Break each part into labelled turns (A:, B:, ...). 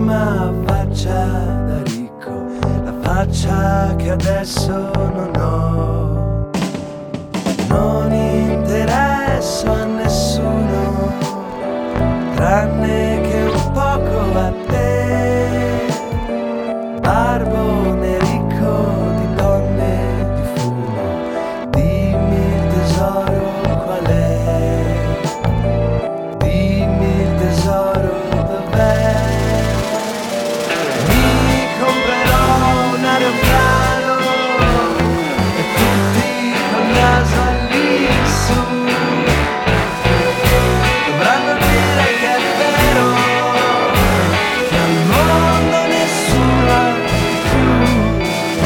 A: bellissima faccia da ricco, la faccia che adesso non ho. Non interesso a nessuno, tranne che un poco a te. Barbone ricco di donne di fumo, dimmi il tesoro qual è, dimmi il tesoro dov'è. Mi comprerò un aeroplano e tutti col naso all'insù dovranno dire che è vero, che al mondo nessuno ha più.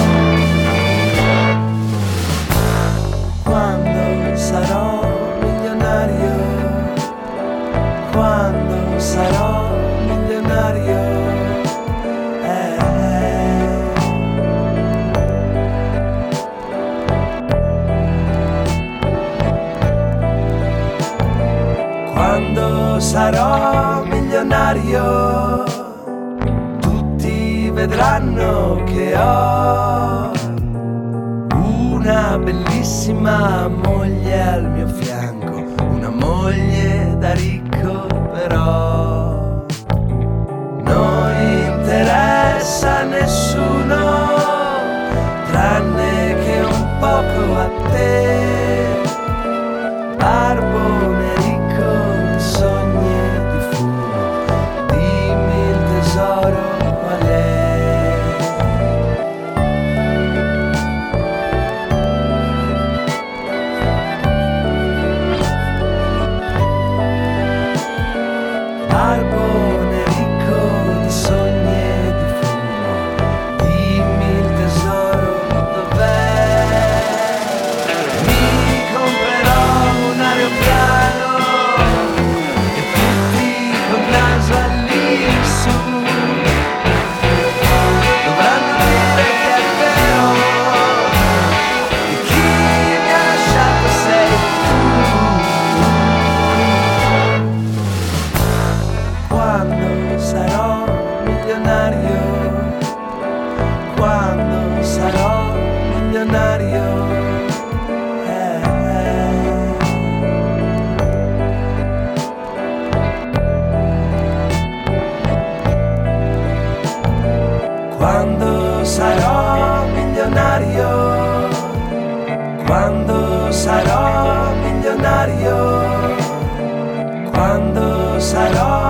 A: Quando sarò milionario, quando sarò milionario, quando sarò milionario, tutti vedranno che ho una bellissima moglie al mio fianco, una moglie da ricco però. Non interessa a nessuno, tranne che un poco a te. Barbone ricco di sogni e di fumo, dimmi il tesoro qual è. Barbone ricco di sogni e di fumo, dimmi il tesoro dov'è. Mi comprerò un aeroplano e tutti col naso all'insù dovranno dire che è vero, che chi mi ha lasciato sei tu. Quando sarò milionario, quando sarò milionario, quando sarò milionario, quando sarò milionario, quando sarò